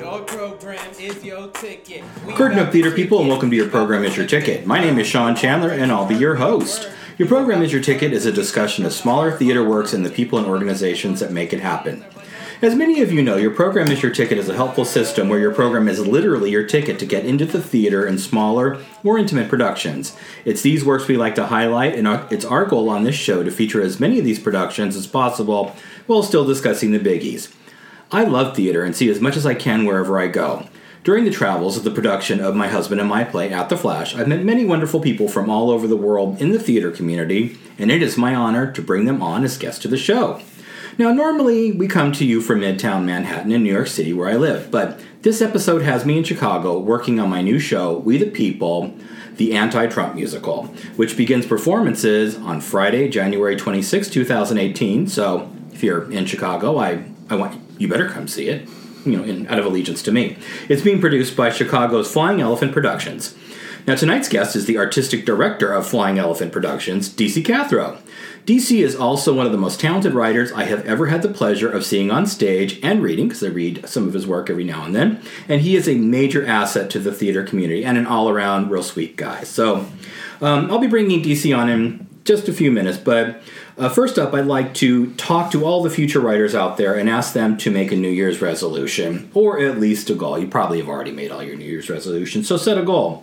Your program is your ticket. Curtain Up Theater people, and welcome to Your Program is Your Ticket. My name is Sean Chandler, and I'll be your host. Your Program is Your Ticket is a discussion of smaller theater works and the people and organizations that make it happen. As many of you know, Your Program is Your Ticket is a helpful system where your program is literally your ticket to get into the theater in smaller, more intimate productions. It's these works we like to highlight, and it's our goal on this show to feature as many of these productions as possible while still discussing the biggies. I love theater and see as much as I can wherever I go. During the travels of the production of my husband and my play, At the Flash, I've met many wonderful people from all over the world in the theater community, and it is my honor to bring them on as guests to the show. Now, normally we come to you from Midtown Manhattan in New York City, where I live, but this episode has me in Chicago working on my new show, We the People, the Anti-Trump Musical, which begins performances on Friday, January 26, 2018. So if you're in Chicago, I want you better come see it, out of allegiance to me. It's being produced by Chicago's Flying Elephant Productions. Now, tonight's guest is the artistic director of Flying Elephant Productions, DC Cathro. DC is also one of the most talented writers I have ever had the pleasure of seeing on stage and reading, because I read some of his work every now and then, and he is a major asset to the theater community and an all-around real sweet guy. So I'll be bringing DC on in just a few minutes, but first up, I'd like to talk to all the future writers out there and ask them to make a New Year's resolution, or at least a goal. You probably have already made all your New Year's resolutions, so set a goal.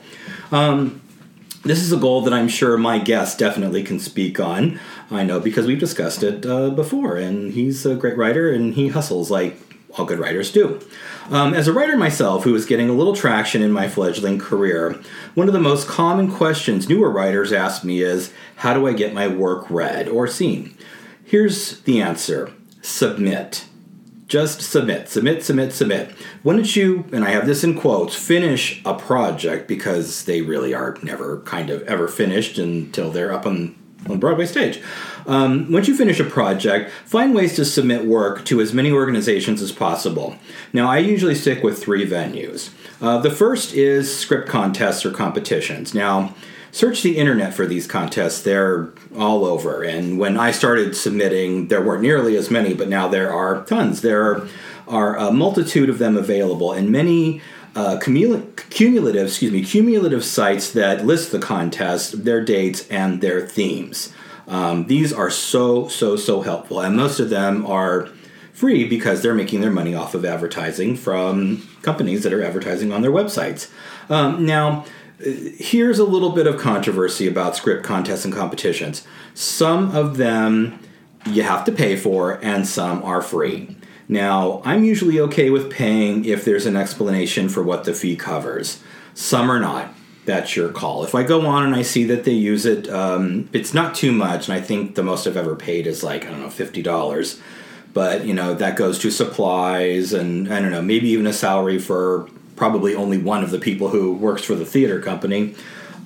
This is a goal that I'm sure my guest definitely can speak on. I know because we've discussed it before, and he's a great writer, and he hustles like all good writers do. As a writer myself who is getting a little traction in my fledgling career, one of the most common questions newer writers ask me is, how do I get my work read or seen? Here's the answer. Submit. Just submit. Submit. Why don't you, and I have this in quotes, finish a project, because they really are never ever finished until they're up on Broadway stage. Once you finish a project, find ways to submit work to as many organizations as possible. Now, I usually stick with 3 venues. The first is script contests or competitions. Now, search the internet for these contests. They're all over. And when I started submitting, there weren't nearly as many, but now there are tons. There are a multitude of them available, and many cumulative sites that list the contest, their dates, and their themes. These are so helpful, and most of them are free because they're making their money off of advertising from companies that are advertising on their websites. Now, here's a little bit of controversy about script contests and competitions. Some of them you have to pay for, and some are free. Now, I'm usually okay with paying if there's an explanation for what the fee covers. Some are not. That's your call. If I go on and I see that they use it, it's not too much, and I think the most I've ever paid is $50. But, that goes to supplies and, maybe even a salary for probably only one of the people who works for the theater company.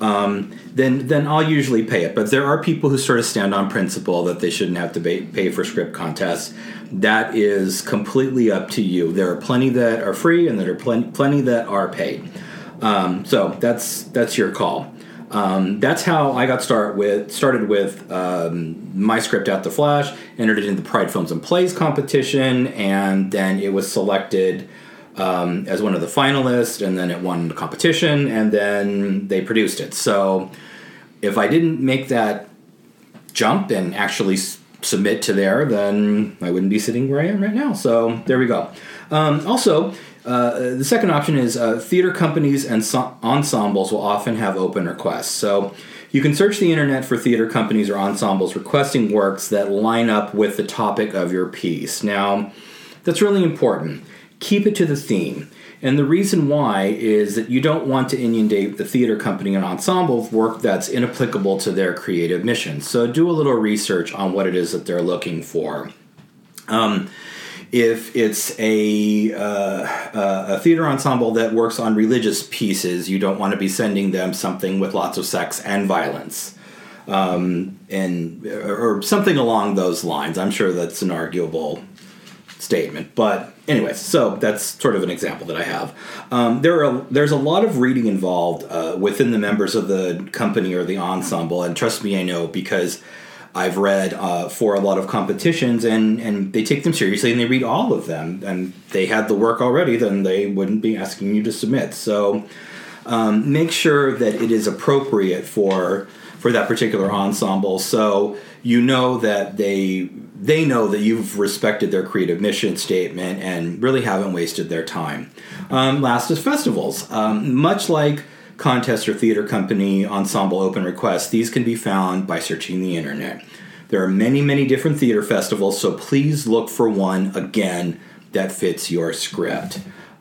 Then I'll usually pay it. But there are people who sort of stand on principle that they shouldn't have to pay for script contests. That is completely up to you. There are plenty that are free, and there are plenty that are paid. So that's your call. That's how I got started with my script, At the Flash. Entered it in the Pride Films and Plays competition, and then it was selected as one of the finalists, and then it won the competition, and then they produced it. So if I didn't make that jump and actually submit to there, then I wouldn't be sitting where I am right now. So there we go. Also, the second option is theater companies and ensembles will often have open requests. So you can search the internet for theater companies or ensembles requesting works that line up with the topic of your piece. Now, that's really important. Keep it to the theme. And the reason why is that you don't want to inundate the theater company and ensemble with work that's inapplicable to their creative mission. So do a little research on what it is that they're looking for. If it's a theater ensemble that works on religious pieces, you don't want to be sending them something with lots of sex and violence, or something along those lines. I'm sure that's an arguable statement, but anyways, so that's sort of an example that I have. There's a lot of reading involved within the members of the company or the ensemble, and trust me, I know, because I've read for a lot of competitions, and they take them seriously and they read all of them. And they had the work already, then they wouldn't be asking you to submit. So make sure that it is appropriate for that particular ensemble. So you know that they know that you've respected their creative mission statement and really haven't wasted their time. Last is festivals. Much like contest or theater company ensemble open requests, these can be found by searching the internet. There are many, many different theater festivals, so please look for one, again, that fits your script.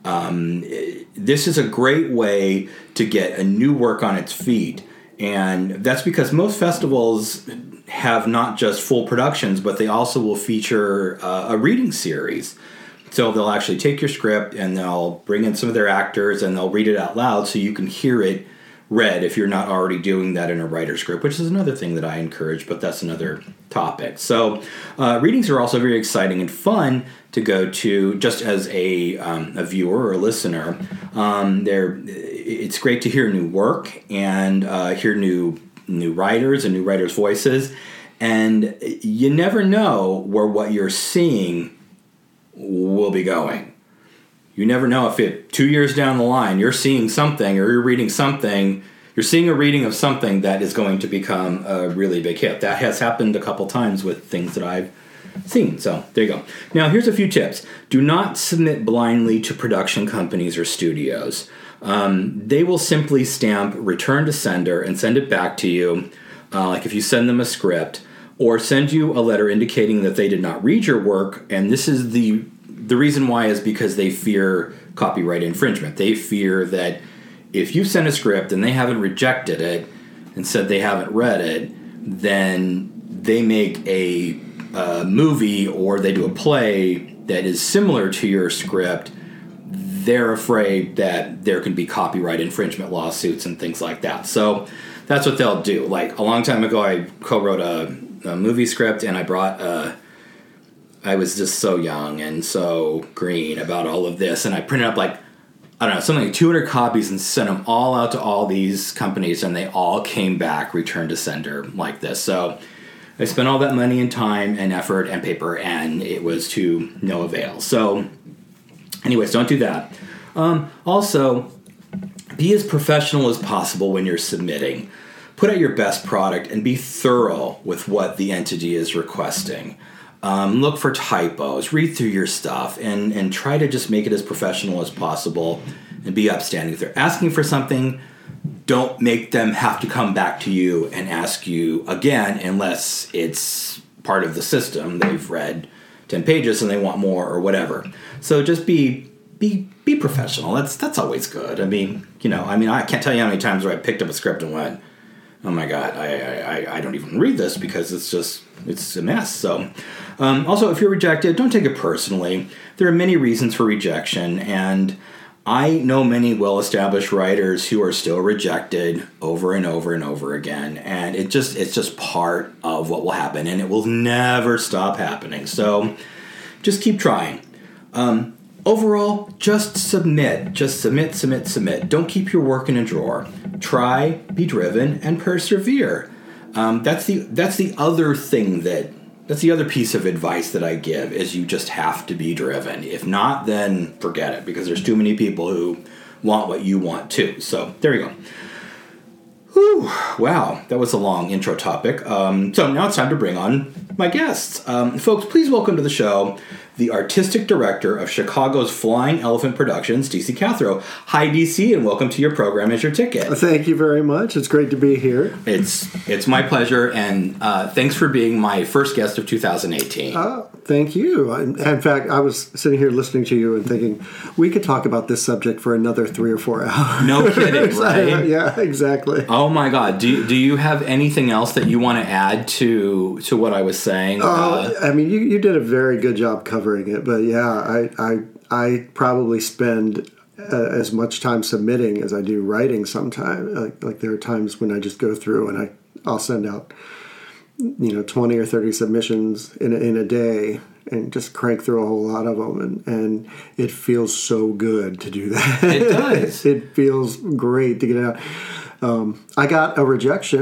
This is a great way to get a new work on its feet, and that's because most festivals have not just full productions, but they also will feature a reading series. So they'll actually take your script and they'll bring in some of their actors and they'll read it out loud so you can hear it read if you're not already doing that in a writer's group, which is another thing that I encourage, but that's another topic. So readings are also very exciting and fun to go to just as a viewer or a listener. It's great to hear new work and hear new writers and new writers' voices. And you never know where what you're seeing will be going. You never know if 2 years down the line you're seeing something or you're reading something, you're seeing a reading of something that is going to become a really big hit. That has happened a couple times with things that I've seen. So there you go. Now here's a few tips. Do not submit blindly to production companies or studios. They will simply stamp return to sender and send it back to you, like if you send them a script, or send you a letter indicating that they did not read your work, and this is the reason why is because they fear copyright infringement. They fear that if you send a script and they haven't rejected it and said they haven't read it, then they make a movie or they do a play that is similar to your script. They're afraid that there can be copyright infringement lawsuits and things like that. So that's what they'll do. Like a long time ago, I co-wrote a movie script, and I was just so young and so green about all of this, and I printed up something like 200 copies and sent them all out to all these companies, and they all came back return to sender like this. So I spent all that money and time and effort and paper, and it was to no avail. So anyways, don't do that. Also, be as professional as possible when you're submitting. Put out your best product and be thorough with what the entity is requesting. Look for typos, read through your stuff, and try to just make it as professional as possible and be upstanding. If they're asking for something, don't make them have to come back to you and ask you again unless it's part of the system. They've read 10 pages and they want more or whatever. So just be professional. That's always good. I can't tell you how many times where I picked up a script and went, oh my God, I don't even read this because it's a mess. So also, if you're rejected, don't take it personally. There are many reasons for rejection, and I know many well-established writers who are still rejected over and over and over again, and it's just part of what will happen, and it will never stop happening. So just keep trying. Overall, just submit. Just submit. Don't keep your work in a drawer. Try, be driven, and persevere. That's the other piece of advice that I give is you just have to be driven. If not, then forget it, because there's too many people who want what you want too. So there you go. Whew, wow, that was a long intro topic. So now it's time to bring on my guests. Folks, please welcome to the show the artistic director of Chicago's Flying Elephant Productions, DC Cathro. Hi, DC, and welcome to your program Is Your Ticket. Thank you very much. It's great to be here. It's my pleasure, and thanks for being my first guest of 2018. Thank you. In fact, I was sitting here listening to you and thinking, we could talk about this subject for another 3 or 4 hours. No kidding, right? Yeah, exactly. Oh my God. Do you have anything else that you want to add to what I was saying? You did a very good job covering it, but yeah, I probably spend as much time submitting as I do writing sometimes. Like there are times when I just go through and I'll send out 20 or 30 submissions in a day and just crank through a whole lot of them, and it feels so good to do that. It does. It feels great to get it out. I got a rejection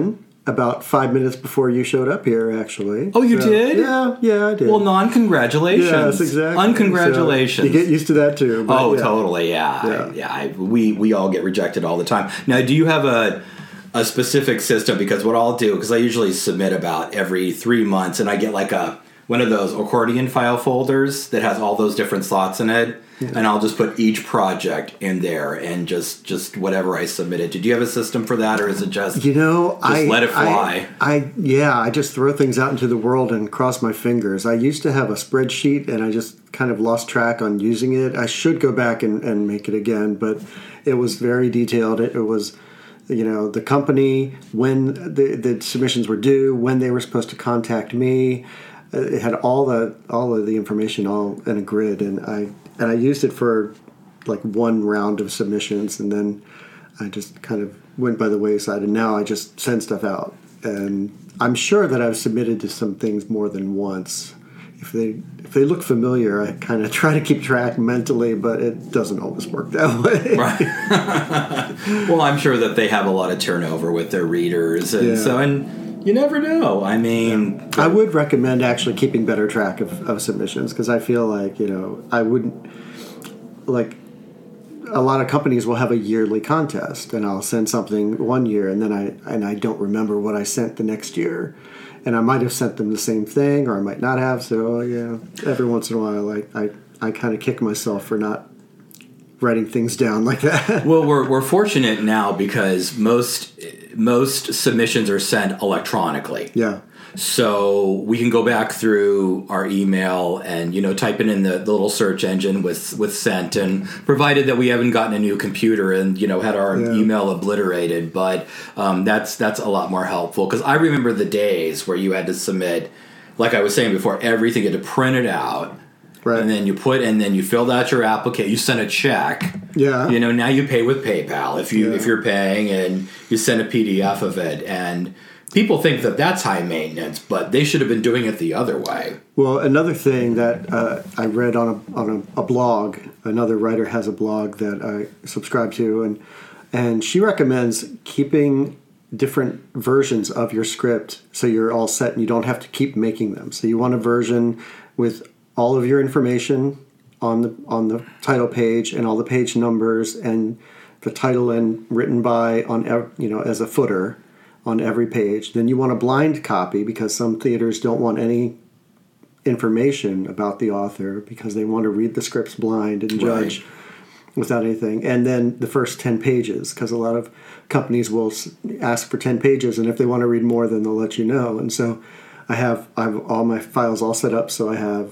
about 5 minutes before you showed up here, actually. Oh, you did? Yeah, I did. Well, non-congratulations. Yes, exactly. Uncongratulations. So you get used to that too. But Oh, totally. Yeah. We all get rejected all the time. Now, do you have a specific system? Because what I'll do, because I usually submit about every 3 months, and I get like one of those accordion file folders that has all those different slots in it, and I'll just put each project in there and just whatever I submitted to. Do you have a system for that, or is it just let it fly? I just throw things out into the world and cross my fingers. I used to have a spreadsheet, and I just kind of lost track on using it. I should go back and make it again, but it was very detailed. It was, the company, when the submissions were due, when they were supposed to contact me. It had all of the information all in a grid, and I used it for like one round of submissions, and then I just kind of went by the wayside, and now I just send stuff out. And I'm sure that I've submitted to some things more than once. If they look familiar, I kind of try to keep track mentally, but it doesn't always work that way. Right. Well, I'm sure that they have a lot of turnover with their readers, and you never know. I mean, I would recommend actually keeping better track of submissions, because I feel like, I wouldn't, like, a lot of companies will have a yearly contest, and I'll send something one year, and then I don't remember what I sent the next year, and I might have sent them the same thing, or I might not have. So every once in a while, I kind of kick myself for not writing things down like that. Well, we're fortunate now because most submissions are sent electronically. Yeah. So we can go back through our email and type it in the little search engine with sent, and provided that we haven't gotten a new computer and had our email obliterated. But that's a lot more helpful, because I remember the days where you had to submit, like I was saying before, everything, you had to print it out. Right. And then you filled out your application. You sent a check. Yeah. Now you pay with PayPal if you're paying, and you send a PDF of it. And people think that that's high maintenance, but they should have been doing it the other way. Well, another thing that I read on a blog, another writer has a blog that I subscribe to, and she recommends keeping different versions of your script so you're all set and you don't have to keep making them. So you want a version with all of your information on the title page, and all the page numbers, and the title and written by as a footer on every page. Then you want a blind copy, because some theaters don't want any information about the author, because they want to read the scripts blind and judge without anything. And then the first 10 pages, because a lot of companies will ask for 10 pages, and if they want to read more, then they'll let you know. And so I have all my files all set up, so I have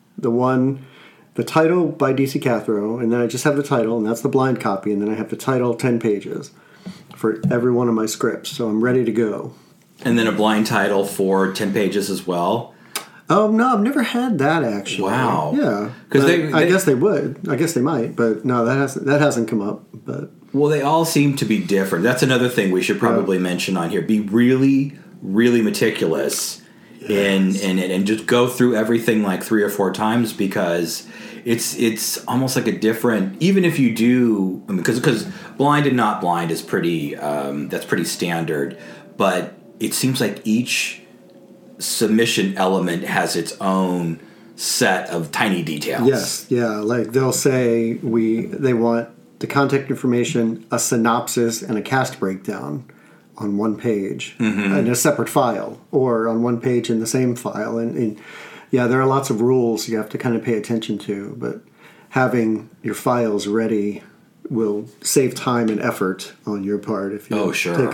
the title by DC Cathro, and then I just have the title, and that's the blind copy, and then I have the title 10 pages for every one of my scripts, so I'm ready to go. And then a blind title for 10 pages as well? Oh, no, I've never had that, actually. Wow. Yeah. Because I guess they would. I guess they might, but no, that hasn't come up. But well, they all seem to be different. That's another thing we should probably mention on here. Be really, really meticulous. Yes. And just go through everything like 3 or 4 times, because it's almost like a different, even if you do, because blind and not blind is pretty that's pretty standard, but it seems like each submission element has its own set of tiny details. Yes, yeah, like they'll say they want the contact information, a synopsis, and a cast breakdown on one page in a separate file, or on one page in the same file. And there are lots of rules you have to kind of pay attention to, but having your files ready will save time and effort on your part if you take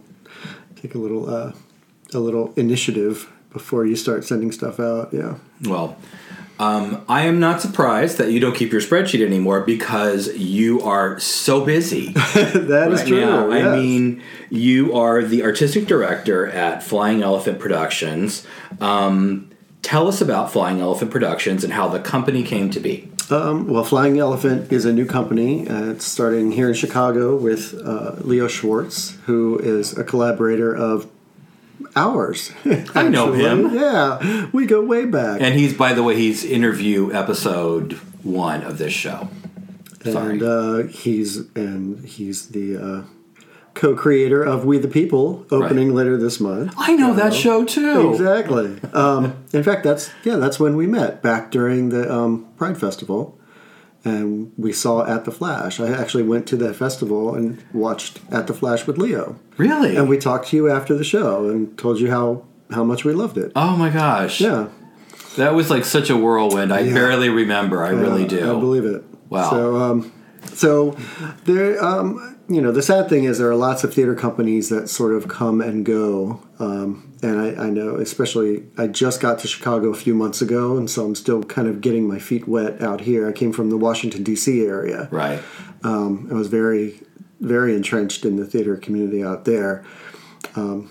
a little initiative before you start sending stuff out. Yeah. Well, I am not surprised that you don't keep your spreadsheet anymore, because you are so busy. That is true. Now. Yes. I mean, you are the artistic director at Flying Elephant Productions. Tell us about Flying Elephant Productions and how the company came to be. Well, Flying Elephant is a new company. It's starting here in Chicago with Leo Schwartz, who is a collaborator of ours. I know him. Yeah, we go way back. And he's, by the way, he's interview episode 1 of this show. Sorry. And he's the co-creator of We the People, opening later this month. I know that show too. Exactly. In fact, that's when we met, back during the Pride Festival, and we saw At the Flash. I actually went to that festival and watched At the Flash with Leo. Really? And we talked to you after the show and told you how much we loved it. Oh my gosh. Yeah. That was like such a whirlwind. I barely remember. I really do. I believe it. Wow. So there, the sad thing is there are lots of theater companies that sort of come and go. And I know, especially, I just got to Chicago a few months ago, and so I'm still kind of getting my feet wet out here. I came from the Washington, D.C. area. Right. I was very, very entrenched in the theater community out there. And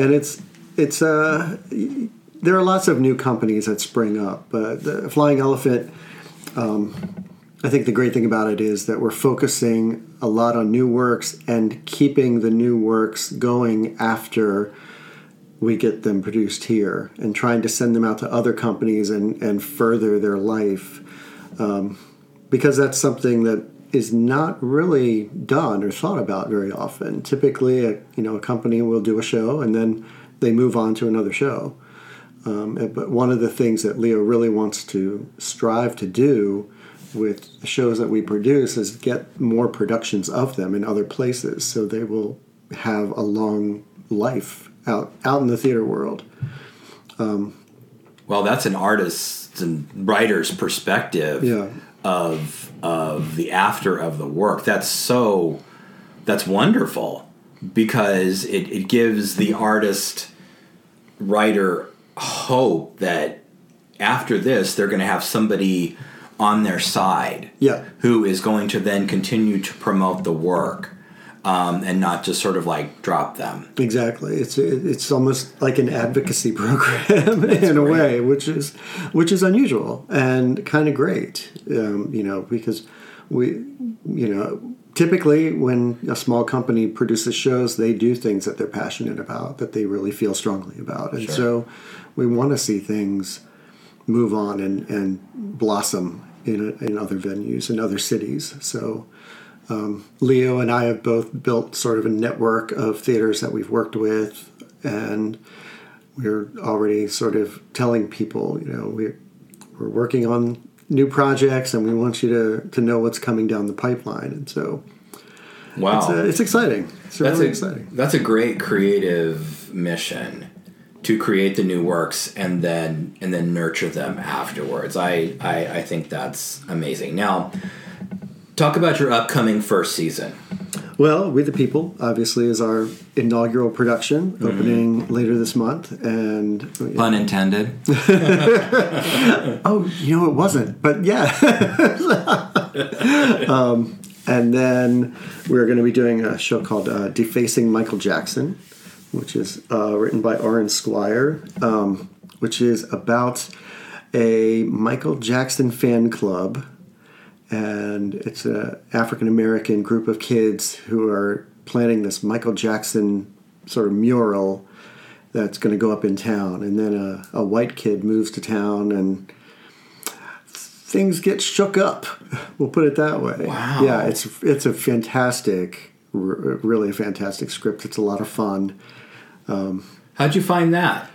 there are lots of new companies that spring up. But the Flying Elephant, I think the great thing about it is that we're focusing a lot on new works and keeping the new works going after we get them produced here, and trying to send them out to other companies and further their life, because that's something that is not really done or thought about very often. Typically, a company will do a show and then they move on to another show. But one of the things that Leo really wants to strive to do with the shows that we produce is get more productions of them in other places, so they will have a long life out in the theater world. Well, that's an artist's and writer's perspective of the after of the work. That's wonderful, because it gives the artist writer hope that after this they're going to have somebody on their side who is going to then continue to promote the work, and not just sort of like drop them. Exactly. It's almost like an advocacy program in a way, which is unusual and kind of great. Because typically when a small company produces shows, they do things that they're passionate about, that they really feel strongly about, and so we want to see things move on and blossom in other venues in other cities. So. Leo and I have both built sort of a network of theaters that we've worked with, and we're already sort of telling people, we're working on new projects, and we want you to know what's coming down the pipeline. And so, wow, it's exciting. It's really exciting. That's a great creative mission, to create the new works and then nurture them afterwards. I think that's amazing. Now, talk about your upcoming first season. Well, We the People, obviously, is our inaugural production, opening later this month. And pun intended. Oh, it wasn't. But yeah. And then we're going to be doing a show called Defacing Michael Jackson, which is written by Oren Squire, which is about a Michael Jackson fan club. And it's an African-American group of kids who are planning this Michael Jackson sort of mural that's going to go up in town. And then a white kid moves to town and things get shook up. We'll put it that way. Wow. Yeah, it's a fantastic, really a fantastic script. It's a lot of fun. How'd you find that?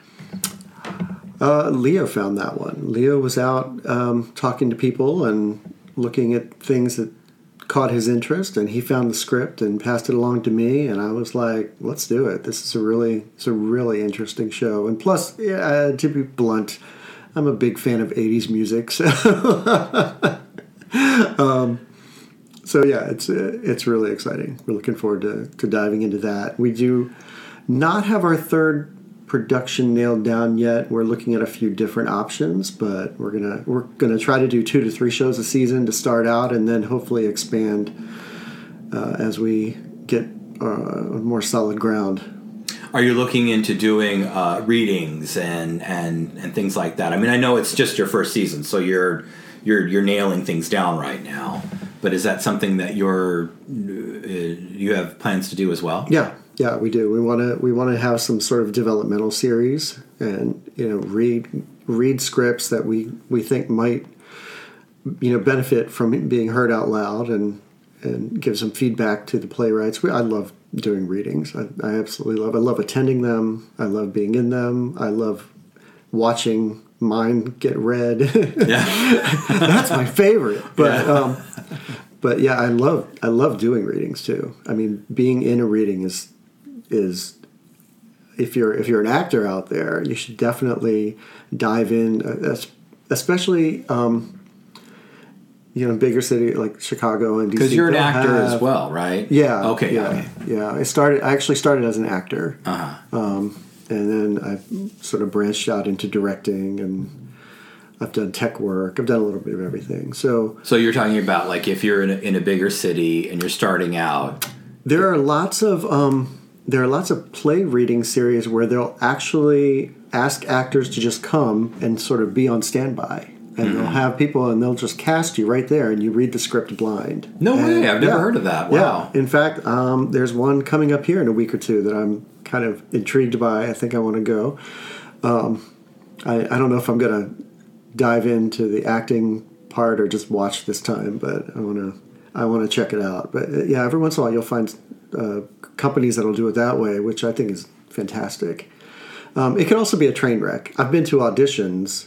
Leo found that one. Leo was out talking to people and looking at things that caught his interest, and he found the script and passed it along to me, and I was like, let's do it. This is a really interesting show. And plus, to be blunt, I'm a big fan of 80s music, so it's really exciting. We're looking forward to diving into that. We do not have our third production nailed down yet. We're looking at a few different options, but we're gonna try to do 2 to 3 shows a season to start out, and then hopefully expand as we get more solid ground. Are you looking into doing readings and things like that? I mean, I know it's just your first season, so you're nailing things down right now. But is that something that you have plans to do as well? Yeah, we do. We want to have some sort of developmental series, and read scripts that we think might benefit from being heard out loud, and give some feedback to the playwrights. I love doing readings. I absolutely love. I love attending them. I love being in them. I love watching mine get read. Yeah. That's my favorite. But yeah, I love doing readings too. I mean, being in a reading is if you're an actor out there, you should definitely dive in, especially bigger city like Chicago and DC. Because you're an actor as well, right? Yeah. Okay. Yeah. I actually started as an actor. And then I sort of branched out into directing, and I've done tech work. I've done a little bit of everything. So you're talking about like if you're in a bigger city and you're starting out. There are lots of play reading series where they'll actually ask actors to just come and sort of be on standby, and they'll have people and they'll just cast you right there, and you read the script blind. No way! I've never heard of that. Wow. Yeah. In fact, there's one coming up here in a week or two that I'm kind of intrigued by. I think I want to go. I don't know if I'm going to dive into the acting part or just watch this time, but I want to check it out. But yeah, every once in a while you'll find companies that'll do it that way, which I think is fantastic. It can also be a train wreck. I've been to auditions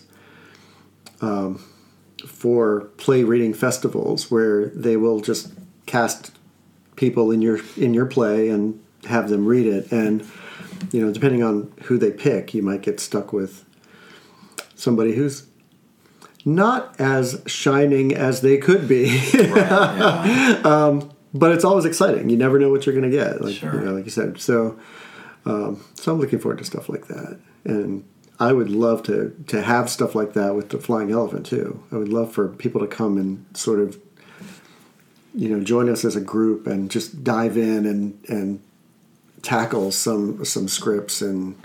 for play reading festivals where they will just cast people in your play and have them read it, and depending on who they pick, you might get stuck with somebody who's not as shining as they could be. Right, yeah. But it's always exciting. You never know what you're going to get, like like you said. So I'm looking forward to stuff like that, and I would love to have stuff like that with the Flying Elephant too. I would love for people to come and sort of join us as a group and just dive in and tackle some scripts and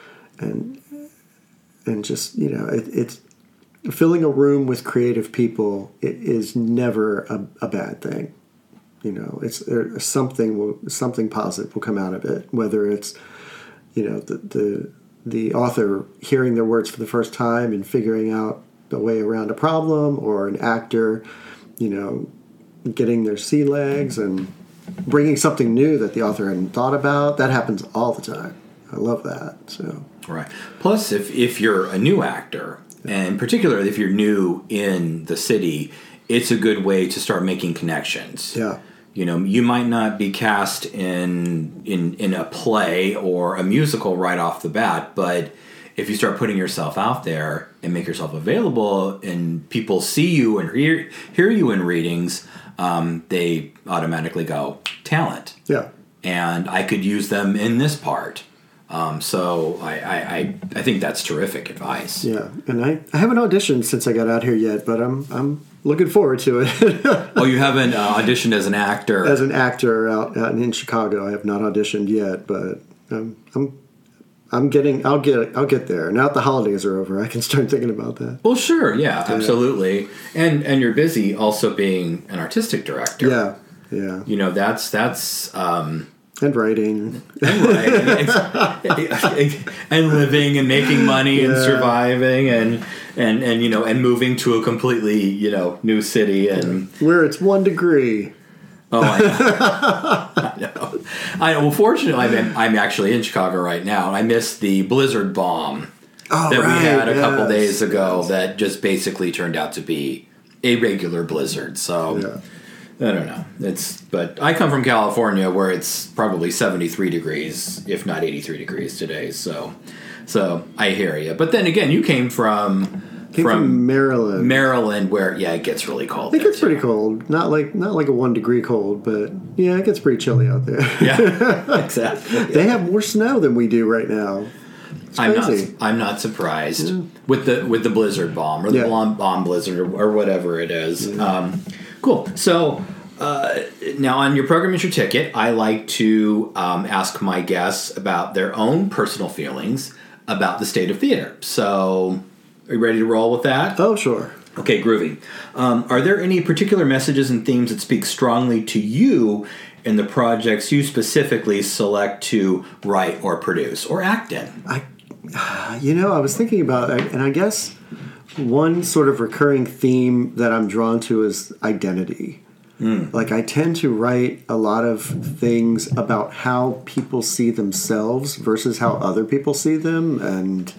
just it's filling a room with creative people. It is never a bad thing. It's something positive will come out of it, whether it's the author hearing their words for the first time and figuring out the way around a problem, or an actor getting their sea legs and bringing something new that the author hadn't thought about. That happens all the time. I love that. So right. Plus, if you're a new actor, and particularly if you're new in the city, it's a good way to start making connections. Yeah. You might not be cast in a play or a musical right off the bat, but if you start putting yourself out there and make yourself available, and people see you and hear you in readings, they automatically go, talent. Yeah. And I could use them in this part. So I think that's terrific advice. Yeah, and I haven't auditioned since I got out here yet, but I'm looking forward to it. Oh, you haven't auditioned as an actor? As an actor out in Chicago, I have not auditioned yet, but I'll get there. Now that the holidays are over, I can start thinking about that. Well, sure, yeah, absolutely. And you're busy also being an artistic director. Yeah. That's and writing. And living and making money and surviving and moving to a completely, new city and where it's 1 degree. Oh, I know. I know. Well, fortunately, I'm actually in Chicago right now, and I missed the blizzard bomb that we had a couple days ago that just basically turned out to be a regular blizzard. So I don't know. But I come from California, where it's probably 73 degrees, if not 83 degrees today. So I hear you. But then again, you came from Maryland. Maryland, where it gets really cold. It gets pretty cold. Not like a 1 degree cold, but it gets pretty chilly out there. Yeah, exactly. They have more snow than we do right now. I'm not surprised with the blizzard bomb or the bomb blizzard or whatever it is. Yeah. Cool. So now on Your Program Is Your Ticket, I like to ask my guests about their own personal feelings about the state of theater. So are you ready to roll with that? Oh, sure. Okay, groovy. Are there any particular messages and themes that speak strongly to you in the projects you specifically select to write or produce or act in? I was thinking about it, and I guess one sort of recurring theme that I'm drawn to is identity. Like, I tend to write a lot of things about how people see themselves versus how other people see them, and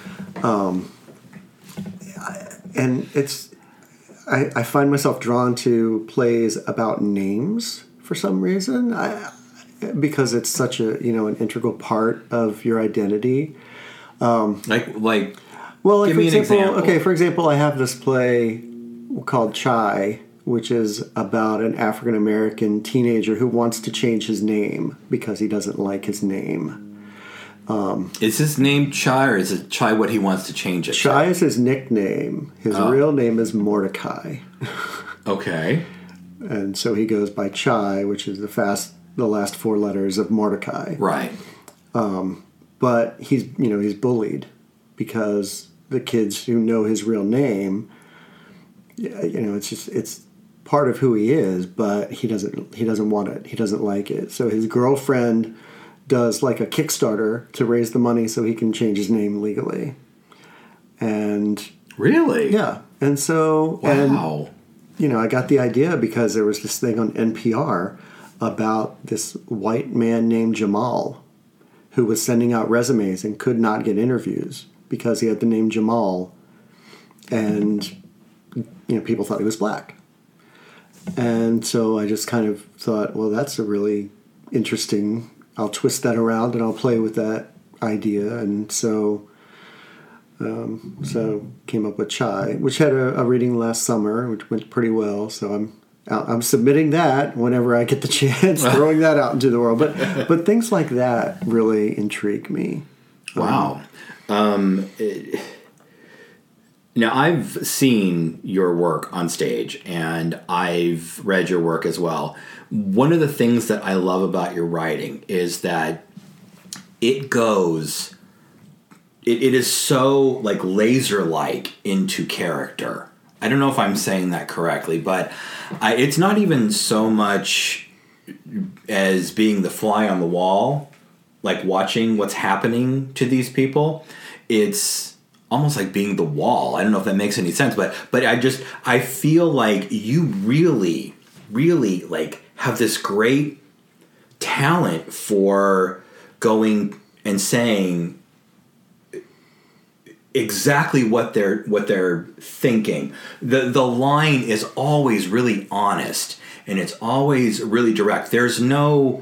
I find myself drawn to plays about names for some reason. Because it's such a an integral part of your identity. Like Well, like, give for me an example. Okay, for example, I have this play called Chai, which is about an African American teenager who wants to change his name because he doesn't like his name. Is his name Chai, or is it Chai what he wants to change it? Chai is his nickname. His real name is Mordecai. Okay. And so he goes by Chai, which is the last 4 letters of Mordecai. Right. But he's bullied because the kids who know his real name, it's part of who he is, but he doesn't want it. He doesn't like it. So his girlfriend does like a Kickstarter to raise the money so he can change his name legally. And really? yeah. And so wow. And I got the idea because there was this thing on NPR about this white man named Jamal who was sending out resumes and could not get interviews because he had the name Jamal, and people thought he was black. And so I just kind of thought, well, that's a really interesting, I'll twist that around and I'll play with that idea. And so came up with Chai, which had a reading last summer, which went pretty well. So I'm submitting that whenever I get the chance, throwing that out into the world. But things like that really intrigue me. Wow. Now, I've seen your work on stage, and I've read your work as well. One of the things that I love about your writing is that it is so like laser-like into character. I don't know if I'm saying that correctly, but it's not even so much as being the fly on the wall, like watching what's happening to these people. It's almost like being the wall. I don't know if that makes any sense, but I feel like you really, really like have this great talent for going and saying exactly what they're thinking. The line is always really honest, and it's always really direct. There's no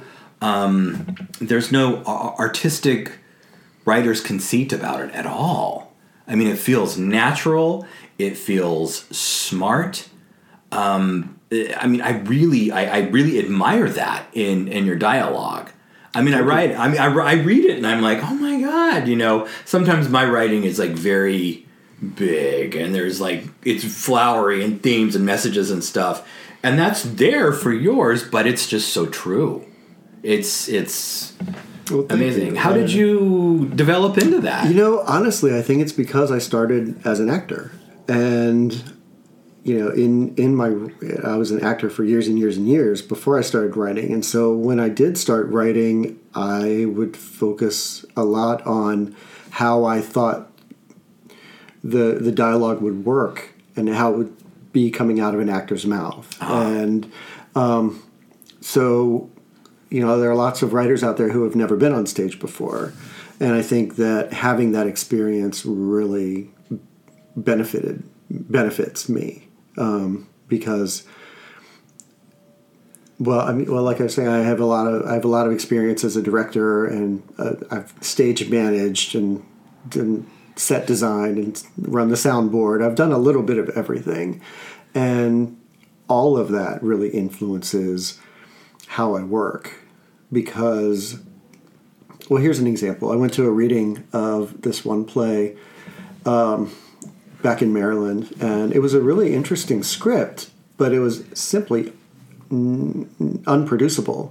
artistic writer's conceit about it at all. I mean, it feels natural. It feels smart. I mean, I really admire that in your dialogue. I mean, I read it and I'm like, oh my God, sometimes my writing is like very big and there's like, it's flowery and themes and messages and stuff. And that's there for yours, but it's just so true. It's amazing. How did you develop into that? Honestly, I think it's because I started as an actor. And I was an actor for years and years and years before I started writing. And so when I did start writing, I would focus a lot on how I thought the dialogue would work and how it would be coming out of an actor's mouth. And so there are lots of writers out there who have never been on stage before. And I think that having that experience really benefits me. Because, like I was saying, I have a lot of experience as a director, and I've stage managed and set designed and run the soundboard. I've done a little bit of everything, and all of that really influences how I work. Because, here's an example. I went to a reading of this one play back in Maryland, and it was a really interesting script, but it was simply unproducible.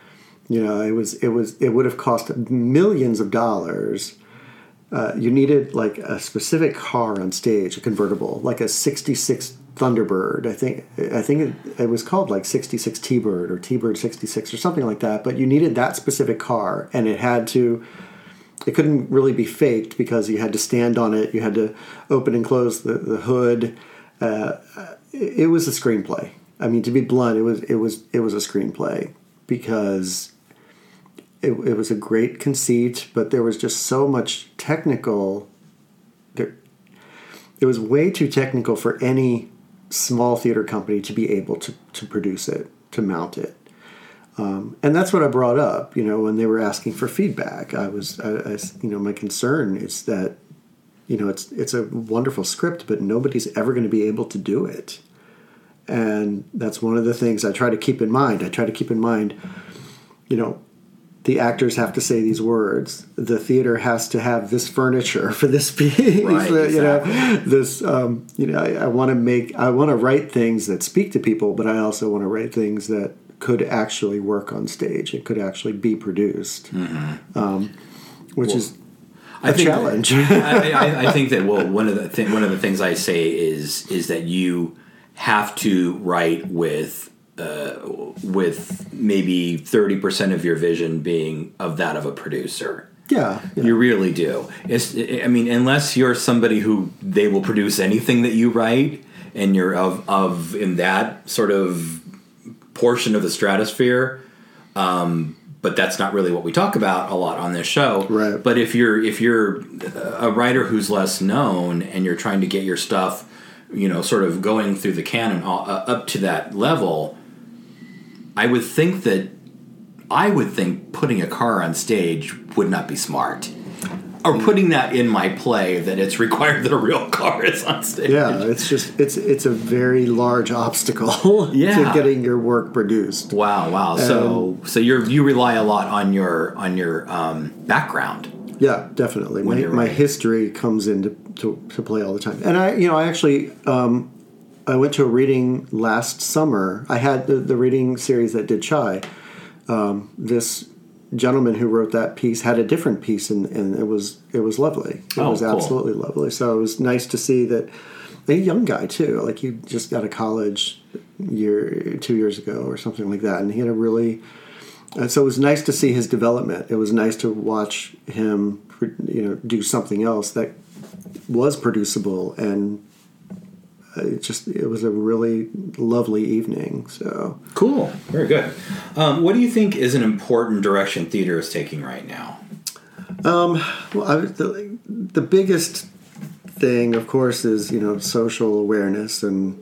It would have cost millions of dollars. You needed like a specific car on stage, a convertible, like a '66 Thunderbird. I think it was called like 66 T-Bird or T-Bird 66 or something like that. But you needed that specific car, and it couldn't really be faked because you had to stand on it. You had to open and close the hood. It was a screenplay. I mean, to be blunt, it was a screenplay because it was a great conceit, but there was just so much technical. It was way too technical for any small theater company to be able to produce it, to mount it. And that's what I brought up, when they were asking for feedback. My concern is that, it's a wonderful script, but nobody's ever going to be able to do it. And that's one of the things I try to keep in mind. The actors have to say these words. The theater has to have this furniture for this piece. Right, exactly. This. I want to write things that speak to people, but I also want to write things that could actually work on stage. It could actually be produced, which is a challenge. I think that one of the things I say is that you have to write with maybe 30% of your vision being of that of a producer. Yeah. You really do. Unless you're somebody who they will produce anything that you write, and you're of in that sort of portion of the stratosphere. But that's not really what we talk about a lot on this show. Right. But if you're a writer who's less known and you're trying to get your stuff, sort of going through the canon up to that level, I would think putting a car on stage would not be smart. Or putting that in my play that it's required that a real car is on stage. Yeah, it's a very large obstacle to getting your work produced. Wow. So you rely a lot on your background. Yeah, definitely. My history comes into play all the time. And I actually I went to a reading last summer. I had the reading series that did Chai. This gentleman who wrote that piece had a different piece, and it was lovely. It was cool. Absolutely lovely. So it was nice to see that a young guy too, like he just got out of college 2 years ago or something like that, and he had a really. So it was nice to see his development. It was nice to watch him, do something else that was producible, and it was a really lovely evening. So cool, very good. What do you think is an important direction theater is taking right now? The biggest thing, of course, is social awareness, and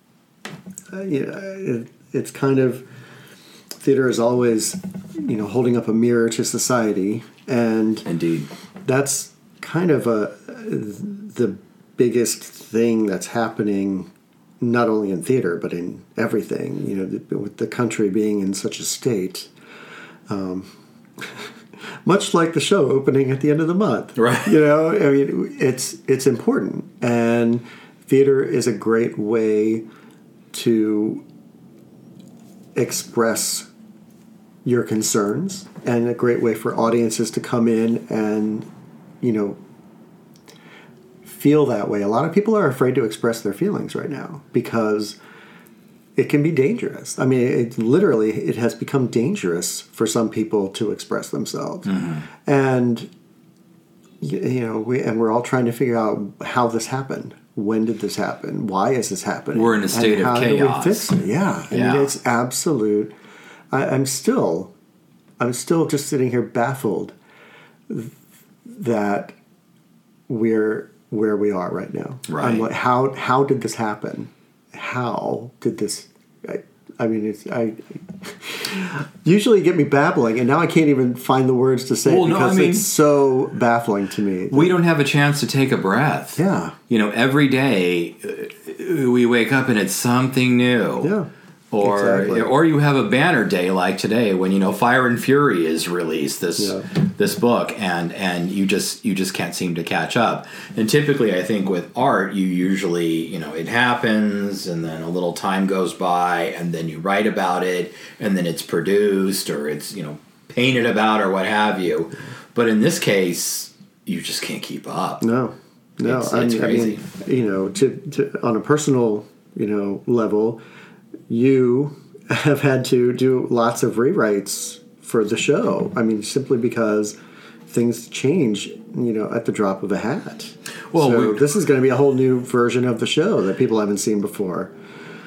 it's kind of theater is always holding up a mirror to society, and indeed, that's kind of the biggest thing that's happening, not only in theater but in everything. With the country being in such a state, much like the show opening at the end of the month, right? It's important, and theater is a great way to express your concerns, and a great way for audiences to come in and feel that way. A lot of people are afraid to express their feelings right now because it can be dangerous. I mean, it has become dangerous for some people to express themselves. Mm-hmm. And we're all trying to figure out how this happened. When did this happen? Why is this happening? We're in a state of chaos. Do we fix it? Yeah. I mean, it's absolute. I'm still just sitting here baffled that we're where we are right now. Right. I'm like, how did this happen? How did this? I usually get me babbling, and now I can't even find the words to say because it's so baffling to me. We don't have a chance to take a breath. Yeah. Every day we wake up and it's something new. Yeah. Or you have a banner day like today when Fire and Fury is released, this book, and you just can't seem to catch up. And typically, I think with art, you usually it happens, and then a little time goes by, and then you write about it, and then it's produced or it's painted about or what have you. But in this case, you just can't keep up. No, it's crazy. To on a personal level. You have had to do lots of rewrites for the show. I mean, simply because things change, at the drop of a hat. Well, so this is going to be a whole new version of the show that people haven't seen before.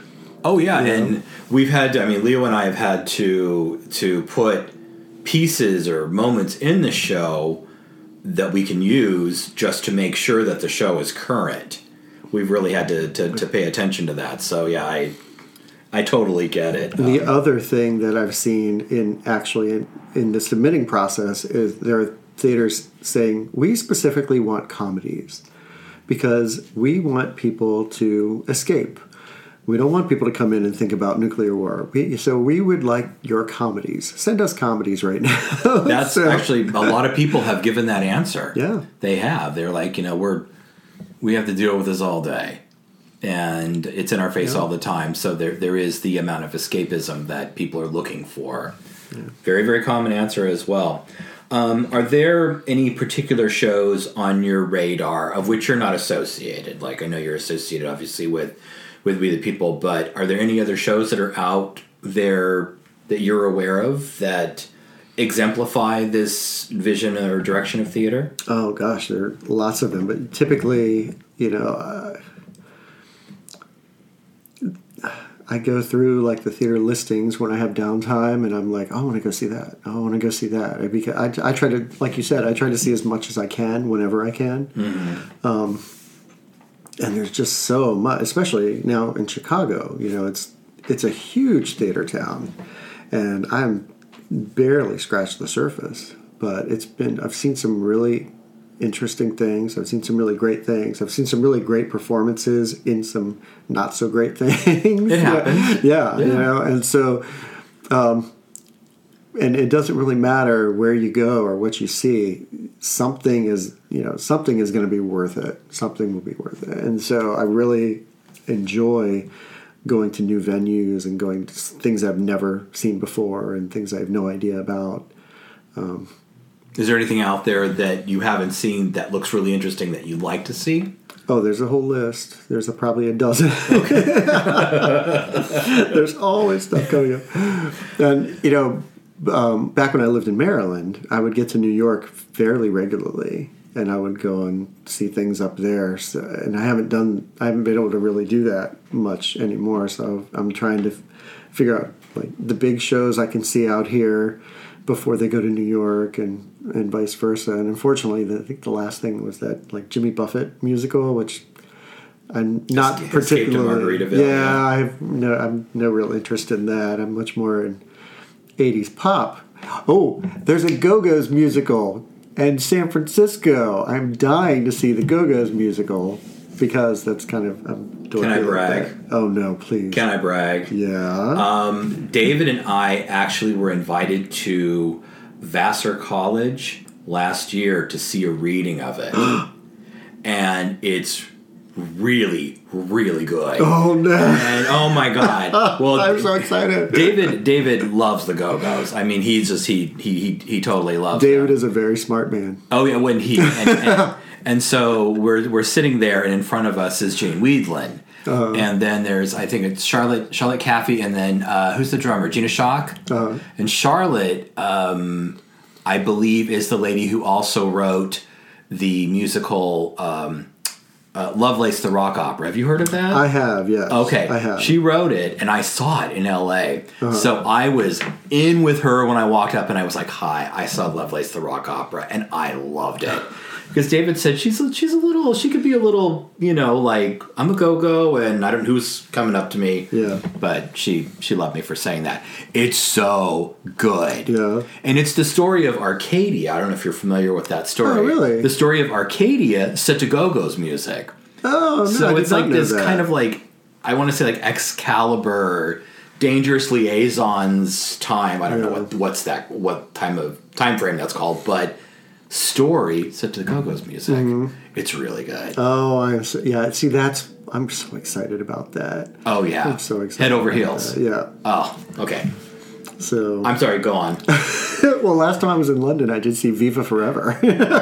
Oh yeah, You know? and we've had. I mean, Leo and I have had to put pieces or moments in the show that we can use just to make sure that the show is current. We've really had to pay attention to that. So yeah, I totally get it. The other thing that I've seen in the submitting process is there are theaters saying we specifically want comedies because we want people to escape. We don't want people to come in and think about nuclear war. So we would like your comedies. Send us comedies right now. That's actually, a lot of people have given that answer. Yeah. They have. They're like, we have to deal with this all day. And it's in our face all the time. So there is the amount of escapism that people are looking for. Yeah. Very, very common answer as well. Are there any particular shows on your radar of which you're not associated? Like, I know you're associated, obviously, with We the People, but are there any other shows that are out there that you're aware of that exemplify this vision or direction of theater? Oh, gosh, there are lots of them. But typically, I go through like the theater listings when I have downtime, and I'm like, oh, I want to go see that. Oh, I want to go see that. Because I try to, like you said, I try to see as much as I can whenever I can. Mm-hmm. And there's just so much, especially now in Chicago. It's a huge theater town, and I'm barely scratched the surface. But I've seen some really interesting things. I've seen some really great things. I've seen some really great performances in some not so great things. It happens. Yeah. And so, and it doesn't really matter where you go or what you see. Something is going to be worth it. Something will be worth it. And so I really enjoy going to new venues and going to things I've never seen before and things I have no idea about. Is there anything out there that you haven't seen that looks really interesting that you'd like to see? Oh, there's a whole list. There's probably a dozen. Okay. There's always stuff coming up. And, back when I lived in Maryland, I would get to New York fairly regularly, and I would go and see things up there. So, and I haven't been able to really do that much anymore. So I'm trying to figure out like the big shows I can see out here before they go to New York, and vice versa. And unfortunately, I think the last thing was that like Jimmy Buffett musical, which I'm not particularly. Yeah, I'm no real interest in that. I'm much more in 80s pop. Oh, there's a Go-Go's musical in San Francisco. I'm dying to see the Go-Go's musical because that's kind of. Can I brag? Oh no, please. Can I brag? Yeah. David and I actually were invited to Vassar College last year to see a reading of it, and it's really, really good. Oh no! And oh my god! Well, I'm so excited. David loves the Go-Go's. I mean, he totally loves. David them. is a very smart man. Oh yeah, and so we're sitting there, and in front of us is Jane Weedland. And then there's, I think it's Charlotte Caffey, and then who's the drummer? Gina Schock. And Charlotte, I believe, is the lady who also wrote the musical Lovelace the Rock Opera. Have you heard of that? I have, yes. Okay. I have. She wrote it, and I saw it in L.A. So I was in with her when I walked up, and I was like, hi, I saw Lovelace the Rock Opera, and I loved it. Because David said she could be a little, like, I'm a go-go, and I don't know who's coming up to me. Yeah. But she loved me for saying that. It's so good. Yeah. And it's the story of Arcadia. I don't know if you're familiar with that story. Oh, really? The story of Arcadia set to Go-Go's music. Oh, no, So I did it's not like know this that. kind of like, I want to say like Excalibur, Dangerous Liaisons time. I don't know what time frame that's called, but story set to the Go-Go's music. Mm-hmm. It's really good. Oh, I'm so excited about that. Oh yeah, I'm so excited. Head over heels. Yeah. Oh, okay. So I'm sorry. Go on. Well, last time I was in London, I did see Viva Forever.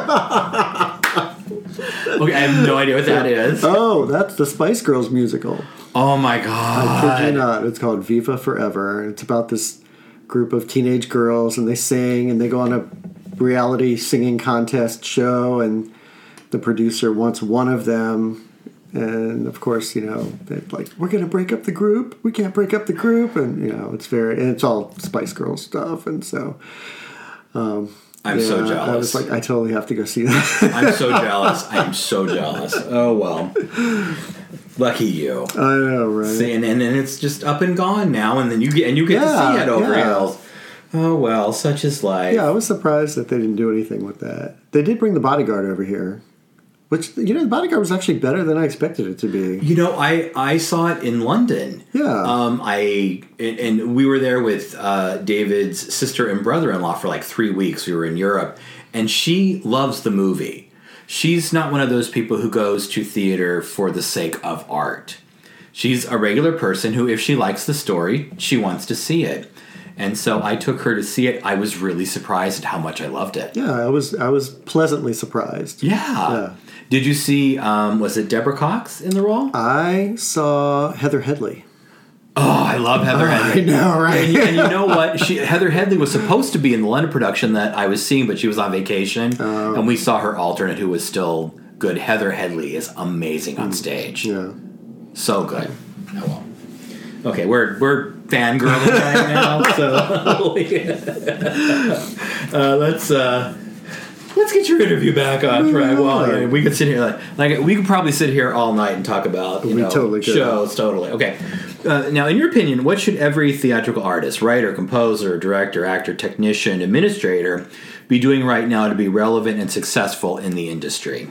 Okay, I have no idea what that is. Oh, that's the Spice Girls musical. Oh my god! I kid you not. It's called Viva Forever. It's about this group of teenage girls, and they sing, and they go on a reality singing contest show, and the producer wants one of them And of course, they're like, we're going to break up the group. We can't break up the group. And, it's all Spice Girls stuff. And so, I'm so jealous. I was like, I totally have to go see that. I'm so jealous. I'm so jealous. Oh, well. Lucky you. I know, right? See, and it's just up and gone now. And then you get to see Head Over Heels. Oh, well, such is life. Yeah, I was surprised that they didn't do anything with that. They did bring The Bodyguard over here. Which, The Bodyguard was actually better than I expected it to be. I saw it in London. Yeah. And we were there with David's sister and brother-in-law for like 3 weeks. We were in Europe. And she loves the movie. She's not one of those people who goes to theater for the sake of art. She's a regular person who, if she likes the story, she wants to see it. And so I took her to see it. I was really surprised at how much I loved it. Yeah, I was pleasantly surprised. Yeah. Did you see, was it Deborah Cox in the role? I saw Heather Headley. Oh, I love Heather Headley. I know, right? And you know what? Heather Headley was supposed to be in the London production that I was seeing, but she was on vacation. And we saw her alternate who was still good. Heather Headley is amazing on stage. Yeah. So good. Oh, well. Okay, we're fangirling right now, so let's get your interview back on track. Well, we could sit here like we could probably sit here all night and talk about totally shows. Totally. Okay. Now, in your opinion, what should every theatrical artist, writer, composer, director, actor, technician, administrator be doing right now to be relevant and successful in the industry?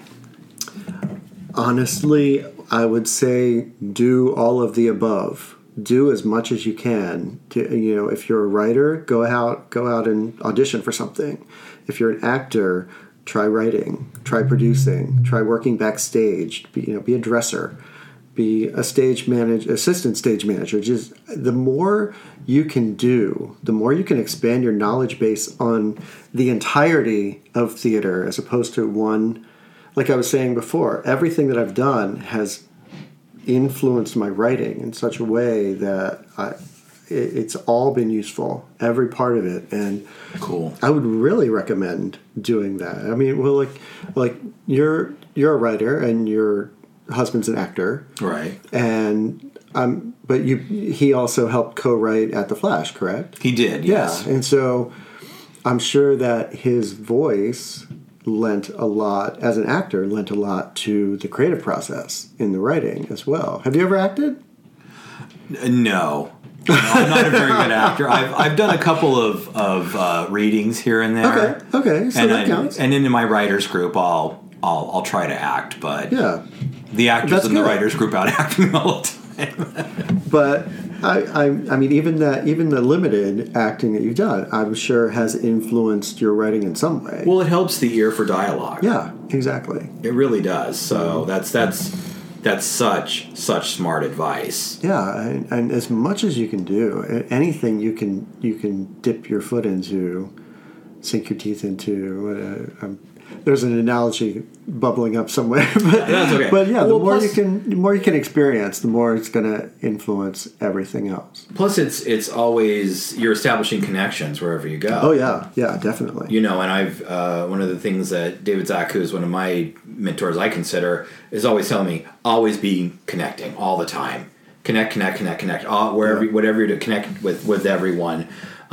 Honestly, I would say do all of the above. Do as much as you can. If you're a writer, go out and audition for something. If you're an actor, try writing, try producing, try working backstage. Be a dresser, be a assistant stage manager. Just the more you can do, the more you can expand your knowledge base on the entirety of theater, as opposed to one. Like I was saying before, everything that I've done has influenced my writing in such a way that it's all been useful, every part of it. And cool. I would really recommend doing that. I mean, well, like you're a writer and your husband's an actor, right? And but he also helped co-write at The Flash, correct? He did, yes. Yeah, and so I'm sure that his voice lent a lot to the creative process in the writing as well. Have you ever acted? No, I'm not a very good actor. I've done a couple of readings here and there. Okay, so that counts. And in my writers group, I'll try to act, but yeah, the actors in the writers group out acting all the time. But I mean, even the limited acting that you've done, I'm sure has influenced your writing in some way. Well, it helps the ear for dialogue. Yeah, exactly. It really does. So that's such smart advice. Yeah, and as much as you can do, anything you can dip your foot into, sink your teeth into. There's an analogy bubbling up somewhere, but that's okay. But yeah, the more you can experience, the more it's going to influence everything else. Plus, it's always you're establishing connections wherever you go. Oh yeah, definitely. And I've one of the things that David Zak, who is one of my mentors, I consider, is always telling me, always be connecting all the time. Connect. Whatever you're to connect with everyone.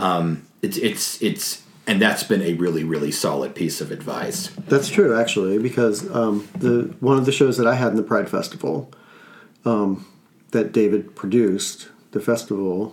It's. And that's been a really, really solid piece of advice. That's true, actually, because one of the shows that I had in the Pride Festival that David produced, the festival,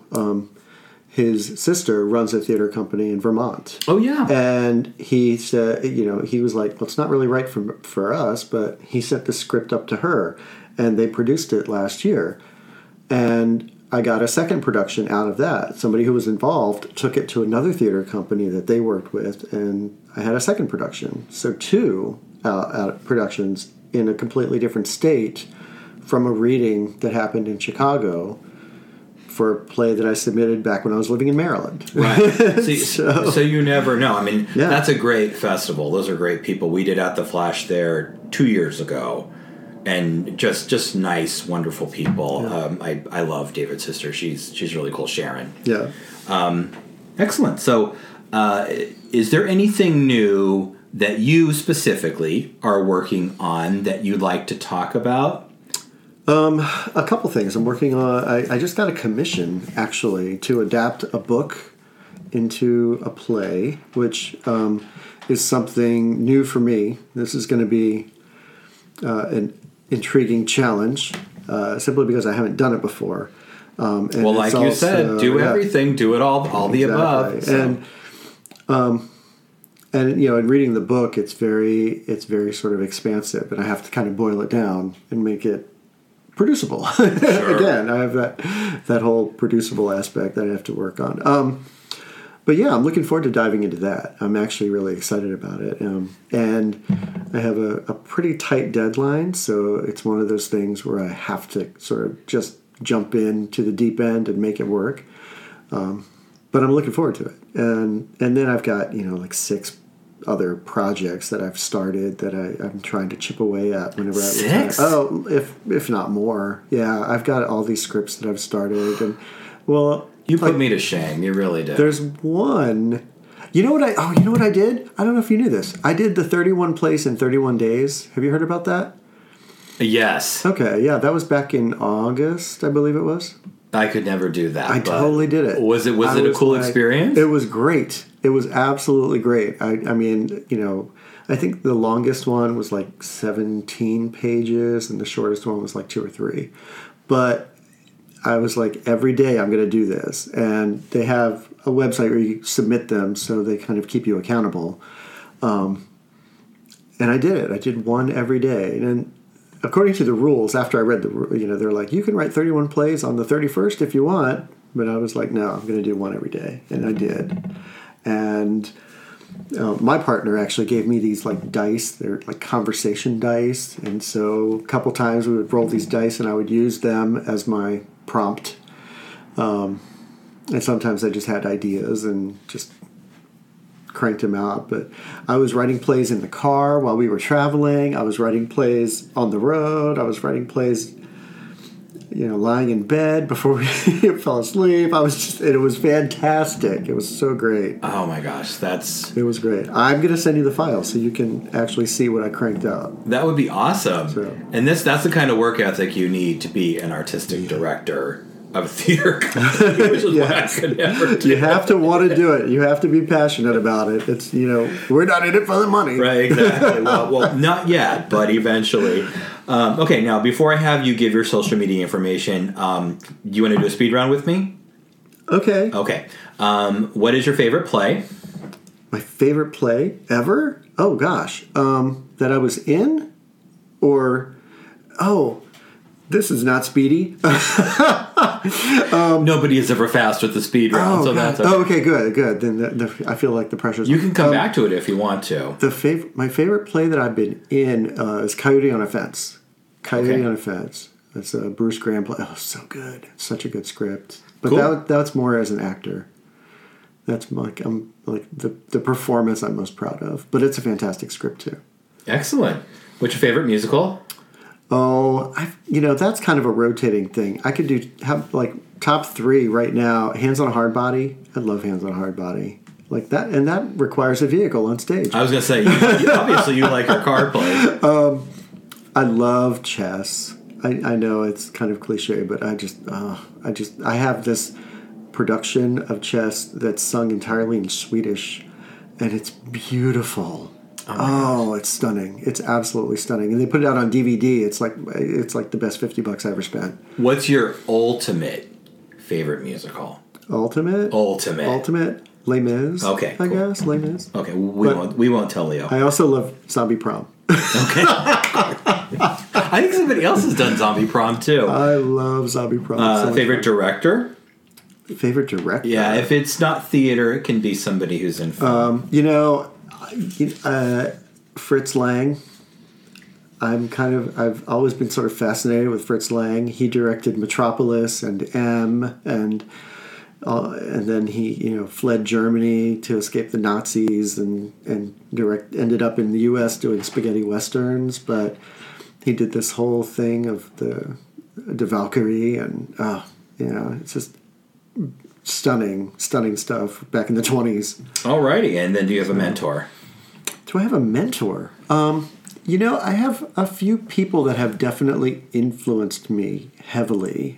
his sister runs a theater company in Vermont. Oh, yeah. And he said, he was like, well, it's not really right for us, but he sent the script up to her, and they produced it last year. And I got a second production out of that. Somebody who was involved took it to another theater company that they worked with, and I had a second production. So 2 productions in a completely different state from a reading that happened in Chicago for a play that I submitted back when I was living in Maryland. Right. So you never know. I mean, That's a great festival. Those are great people. We did At the Flash there 2 years ago. And just nice, wonderful people. Yeah. I love David's sister. She's really cool, Sharon. Yeah. Excellent. So, is there anything new that you specifically are working on that you'd like to talk about? A couple things. I'm working on. I just got a commission actually to adapt a book into a play, which is something new for me. This is going to be an intriguing challenge, simply because I haven't done it before. And well, like you said, do everything, do it all the above. So. And you know, in reading the book, it's very sort of expansive, and I have to kind of boil it down and make it producible. Sure. Again, I have that whole producible aspect that I have to work on. But yeah, I'm looking forward to diving into that. I'm actually really excited about it. And I have a pretty tight deadline, so it's one of those things where I have to sort of just jump into the deep end and make it work. But I'm looking forward to it. And then I've got, like 6 other projects that I've started that I'm trying to chip away at whenever 6? Oh, if not more. Yeah, I've got all these scripts that I've started. And, well... You put me to shame. You really did. There's one. You know what I did? I don't know if you knew this. I did the 31 Plays in 31 Days. Have you heard about that? Yes. Okay, yeah, that was back in August, I believe it was. I could never do that. I totally did it. Was it a cool experience? It was great. It was absolutely great. I mean, I think the longest one was like 17 pages and the shortest one was like 2 or 3. But I was like, every day I'm going to do this. And they have a website where you submit them so they kind of keep you accountable. And I did it. I did one every day. And according to the rules, after I read they're like, you can write 31 plays on the 31st if you want. But I was like, no, I'm going to do one every day. And I did. And my partner actually gave me these like dice. They're like conversation dice. And so a couple times we would roll these dice and I would use them as my prompt. And sometimes I just had ideas and just cranked them out. But I was writing plays in the car while we were traveling. I was writing plays on the road. I was writing plays, lying in bed before we fell asleep. It was fantastic. It was so great. Oh my gosh, it was great. I'm going to send you the file so you can actually see what I cranked out. That would be awesome. So. And that's the kind of work ethic you need to be an artistic director of a theater company, which is what I could never do. You have to want to do it. You have to be passionate about it. It's, we're not in it for the money. Right, exactly. Well, not yet, but eventually. Okay, now, before I have you give your social media information, you want to do a speed round with me? Okay. Okay. What is your favorite play? My favorite play ever? Oh, gosh. That I was in? Or, this is not speedy. Nobody is ever fast with the speed round, so that's okay. Okay, good. Then I feel like the pressure's... You can come back to it if you want to. My favorite play that I've been in is Coyote on a Fence. Coyote on a Fence. That's a Bruce Graham play. Oh, so good. Such a good script. But cool. That's more as an actor. That's the performance I'm most proud of. But it's a fantastic script too. Excellent. What's your favorite musical? Oh, that's kind of a rotating thing. I could have top 3 right now. Hands on a Hard Body. I love Hands on a Hard Body. Like that, and that requires a vehicle on stage. I was going to say, obviously you like your car plays. I love chess. I know it's kind of cliche, but I have this production of chess that's sung entirely in Swedish, and it's beautiful. Oh, it's stunning. It's absolutely stunning. And they put it out on DVD. It's like the best $50 I ever spent. What's your ultimate favorite musical? Ultimate? Les Mis. Okay, I guess Les Mis. Okay, we won't tell Leo. I also love Zombie Prom. Okay. I think somebody else has done Zombie Prom too. I love Zombie Prom. Favorite director? Favorite director? Yeah, if it's not theater, it can be somebody who's in film. Fritz Lang. I've always been sort of fascinated with Fritz Lang. He directed Metropolis and M, and then he fled Germany to escape the Nazis and ended up in the U.S. doing spaghetti westerns. But he did this whole thing of the Valkyrie, and it's just stunning stuff back in the 20s. Alrighty, and then do you have a mentor? Do I have a mentor? I have a few people that have definitely influenced me heavily.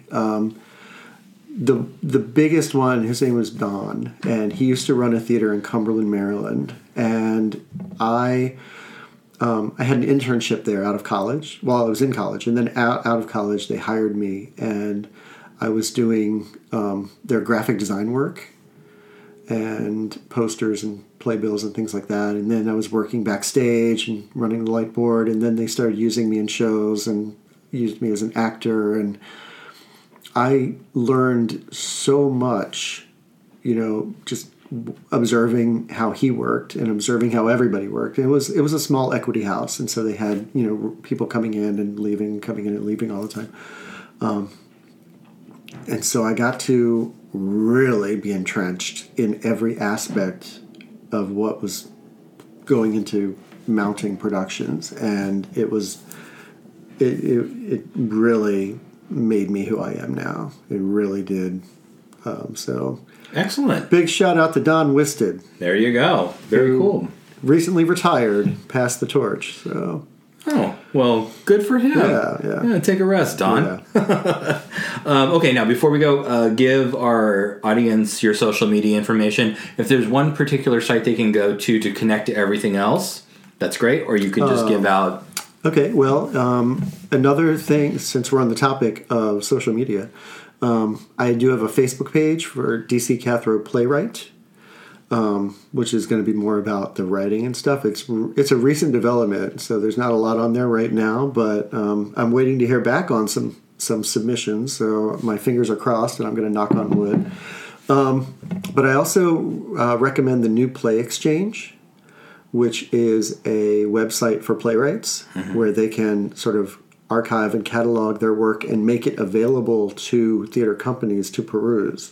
The biggest one, his name was Don, and he used to run a theater in Cumberland, Maryland. And I had an internship there out of college, while I was in college. And then out of college, they hired me, and I was doing their graphic design work and posters and playbills and things like that. And then I was working backstage and running the light board. And then they started using me in shows and used me as an actor. And I learned so much, just observing how he worked and observing how everybody worked. It was a small equity house, and so they had people coming in and leaving all the time. And so I got to really be entrenched in every aspect of what was going into mounting productions, and it really made me who I am now. It really did. So excellent. Big shout out to Don Wisted. There you go. Very cool. Recently retired, passed the torch. So. Oh, well, good for him. Yeah. Take a rest, Don. Yeah. Okay, now before we go, give our audience your social media information. If there's one particular site they can go to connect to everything else, that's great. Or you can just give out. Okay, well, another thing, since we're on the topic of social media, I do have a Facebook page for DC Cathro Playwright, which is going to be more about the writing and stuff. It's a recent development, so there's not a lot on there right now, but I'm waiting to hear back on some submissions, so my fingers are crossed, and I'm going to knock on wood. But I also recommend the New Play Exchange, which is a website for playwrights where they can sort of archive and catalog their work and make it available to theater companies to peruse.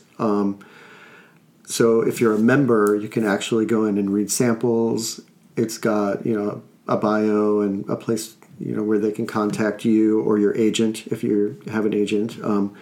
So if you're a member, you can actually go in and read samples. It's got, a bio and a place, where they can contact you or your agent if you have an agent. And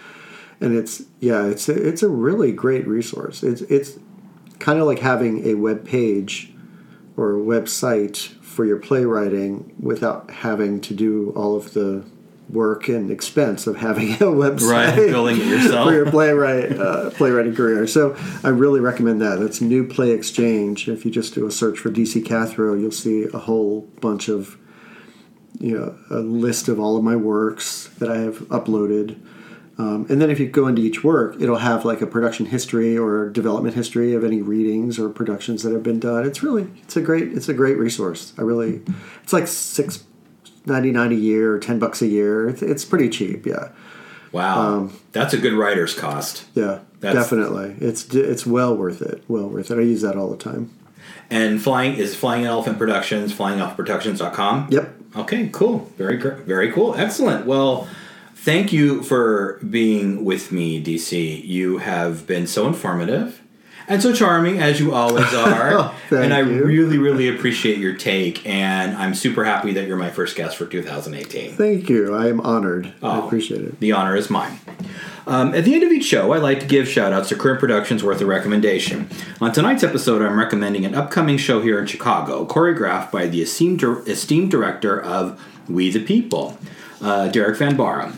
it's a really great resource. It's kind of like having a web page or a website for your playwriting without having to do all of the work and expense of having a website, right, building it yourself for your playwriting career. So I really recommend that. That's New Play Exchange. If you just do a search for DC Cathro, you'll see a whole bunch of, a list of all of my works that I have uploaded. And then if you go into each work, it'll have like a production history or development history of any readings or productions that have been done. It's a great resource. It's like $6.99 a year or $10 a year. It's pretty cheap. Yeah. Wow. That's a good writer's cost. Yeah, definitely. It's well worth it. Well worth it. I use that all the time. And Flying Elephant Productions, flyingelephantproductions.com? Yep. Okay, cool. Very cool. Excellent. Well, thank you for being with me, DC. You have been so informative and so charming, as you always are. And I really, really appreciate your take, and I'm super happy that you're my first guest for 2018. Thank you. I am honored. I appreciate it. The honor is mine. At the end of each show, I like to give shout-outs to current productions worth a recommendation. On tonight's episode, I'm recommending an upcoming show here in Chicago, choreographed by the esteemed director of We the People, Derek Van Barum.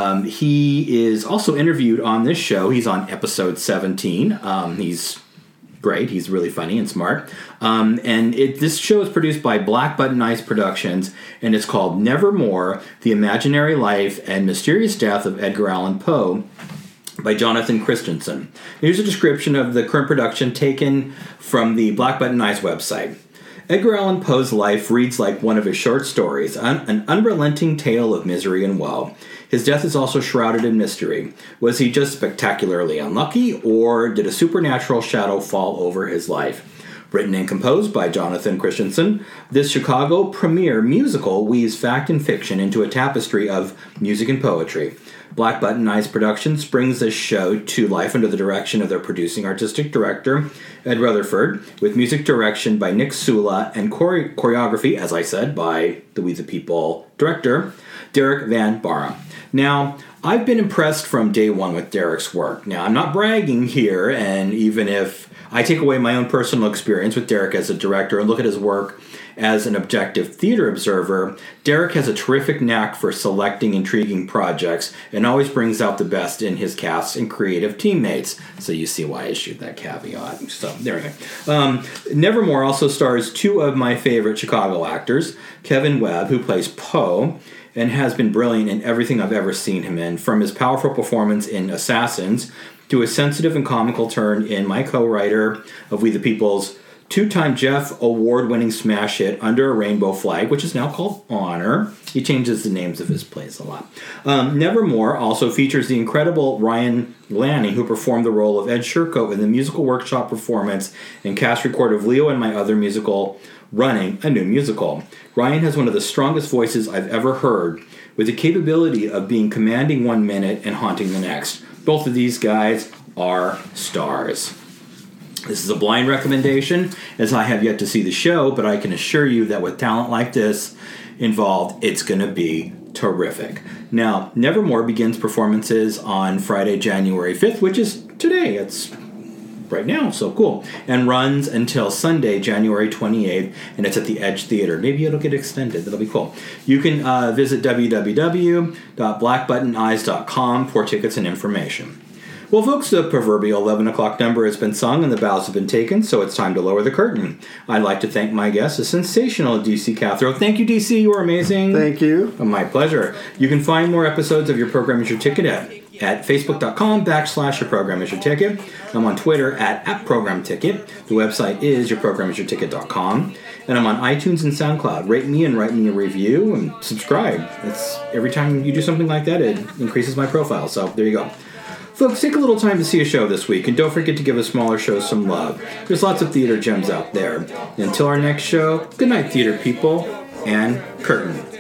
He is also interviewed on this show. He's on episode 17. He's great. He's really funny and smart. This show is produced by Black Button Ice Productions, and it's called Nevermore, The Imaginary Life and Mysterious Death of Edgar Allan Poe by Jonathan Christensen. Here's a description of the current production taken from the Black Button Ice website. Edgar Allan Poe's life reads like one of his short stories, an unrelenting tale of misery and woe. His death is also shrouded in mystery. Was he just spectacularly unlucky, or did a supernatural shadow fall over his life? Written and composed by Jonathan Christensen, this Chicago premiere musical weaves fact and fiction into a tapestry of music and poetry. Black Button Ice Productions brings this show to life under the direction of their producing artistic director, Ed Rutherford, with music direction by Nick Sula and choreography, as I said, by the We the People director, Derek Van Barum. Now, I've been impressed from day one with Derek's work. Now, I'm not bragging here, and even if I take away my own personal experience with Derek as a director and look at his work as an objective theater observer, Derek has a terrific knack for selecting intriguing projects and always brings out the best in his cast and creative teammates. So you see why I issued that caveat. So there we go. Nevermore also stars two of my favorite Chicago actors, Kevin Webb, who plays Poe, and has been brilliant in everything I've ever seen him in, from his powerful performance in Assassins to his sensitive and comical turn in my co-writer of We the People's two-time Jeff Award-winning smash hit Under a Rainbow Flag, which is now called Honor. He changes the names of his plays a lot. Nevermore also features the incredible Ryan Lanning, who performed the role of Ed Shercoat in the musical workshop performance and cast record of Leo and My Other Musical, Running, a new musical. Ryan has one of the strongest voices I've ever heard, with the capability of being commanding 1 minute and haunting the next. Both of these guys are stars. This is a blind recommendation, as I have yet to see the show, but I can assure you that with talent like this involved, it's going to be terrific. Now, Nevermore begins performances on Friday, January 5th, which is today. It's right now, so cool. And runs until Sunday, January 28th, and it's at the Edge Theater. Maybe it'll get extended. That'll be cool. You can visit www.blackbuttoneyes.com for tickets and information. Well, folks, the proverbial 11 o'clock number has been sung and the bows have been taken, so it's time to lower the curtain. I'd like to thank my guest, the sensational DC Cathro. Thank you, DC. You are amazing. Thank you. My pleasure. You can find more episodes of Your Program Is Your Ticket at facebook.com/Your Program Is Your Ticket. I'm on Twitter at @ProgramTicket. The website is yourprogramisyourticket.com. And I'm on iTunes and SoundCloud. Rate me and write me a review and subscribe. Every time you do something like that, it increases my profile. So there you go. Folks, take a little time to see a show this week, and don't forget to give a smaller show some love. There's lots of theater gems out there. And until our next show, good night, theater people, and curtain.